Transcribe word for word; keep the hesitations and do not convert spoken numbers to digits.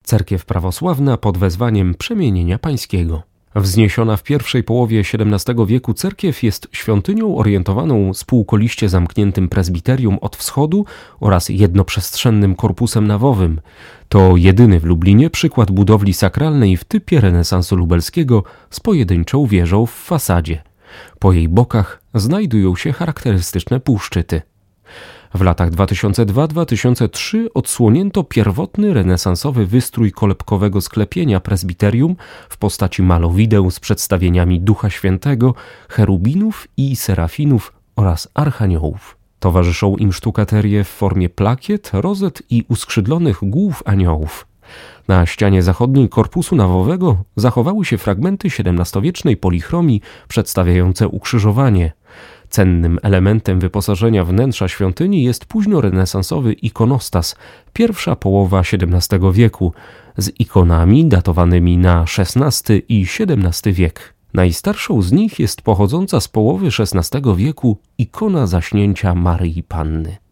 cerkiew prawosławna pod wezwaniem Przemienienia Pańskiego. Wzniesiona w pierwszej połowie siedemnastego wieku cerkiew jest świątynią orientowaną spółkoliście zamkniętym prezbiterium od wschodu oraz jednoprzestrzennym korpusem nawowym. To jedyny w Lublinie przykład budowli sakralnej w typie renesansu lubelskiego z pojedynczą wieżą w fasadzie. Po jej bokach znajdują się charakterystyczne półszczyty. W latach dwa tysiące drugi do dwa tysiące trzeciego odsłonięto pierwotny renesansowy wystrój kolebkowego sklepienia prezbiterium w postaci malowideł z przedstawieniami Ducha Świętego, cherubinów i serafinów oraz archaniołów. Towarzyszą im sztukaterie w formie plakiet, rozet i uskrzydlonych głów aniołów. Na ścianie zachodniej korpusu nawowego zachowały się fragmenty siedemnastowiecznej polichromii przedstawiające ukrzyżowanie. Cennym elementem wyposażenia wnętrza świątyni jest późnorenesansowy ikonostas, pierwsza połowa siedemnastego wieku, z ikonami datowanymi na szesnasty i siedemnasty wiek. Najstarszą z nich jest pochodząca z połowy szesnastego wieku ikona Zaśnięcia Maryi Panny.